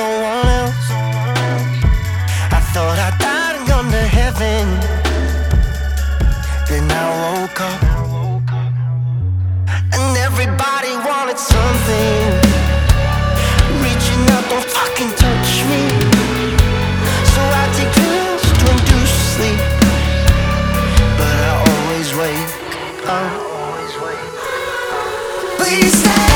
someone else. I thought I died and gone to heaven. Then I woke up and everybody wanted something. Reaching out, don't fucking touch me. So I take pills to induce sleep, but I always wake up. Please stay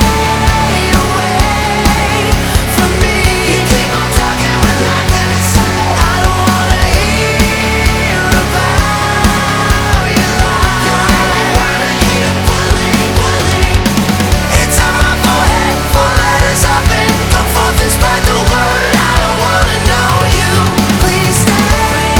away from me. You keep on talking when nothing to say. I don't wanna hear about your life. You really wanna hear bullying. It's on my forehead, 4 letters up and come forth and spread the word. I don't wanna know you. Please stay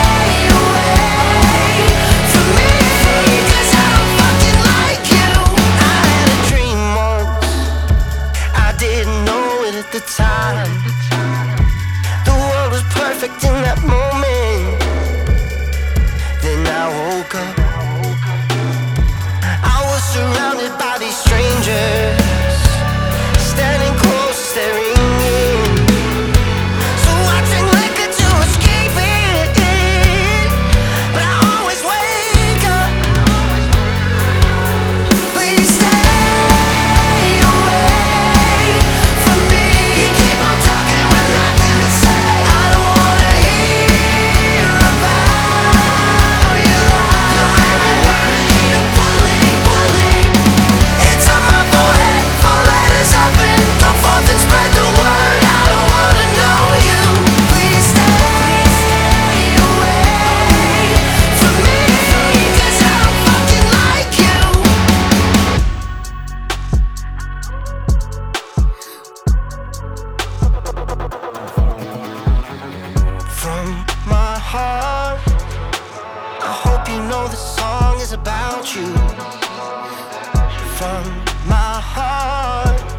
away from me, 'cause I don't fucking like you. I had a dream once, I didn't know it at the time. The world was perfect in that moment. Then I woke up, I was surrounded by these strangers, standing close, staring in. So I drink liquor to escape it, but I always wake up. Please stay away from me. You keep on talking with nothing to say. I don't wanna hear about your life. You really wanna hear bullying. It's on my forehead, 4 letters up and come forth and spread the word. I don't wanna know you. Please stay away from me, 'cause I don't fucking like you. From my heart, I hope you know this song is about you. From my heart,